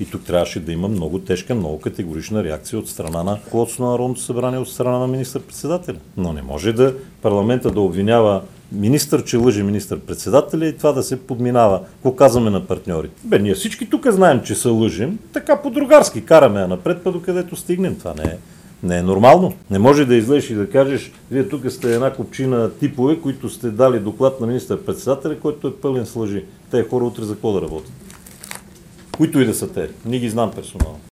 И тук трябваше да има много тежка, много категорична реакция от страна на ръководството на Народното събрание, от страна на министър-председателя. Но не може да парламента да обвинява министър, че лъже министър-председателя и това да се подминава. Какво казваме на партньорите? Ние всички тук знаем, че се лъжим, така по-другарски караме напред, па докъдето стигнем. Това не е нормално. Не може да излезеш и да кажеш, вие тук сте една купчина типове, които сте дали доклад на министър-председателя, който е пълен с лъжи. Те хора утре за какво да работят? Които и да са те. Не ги знам персонално.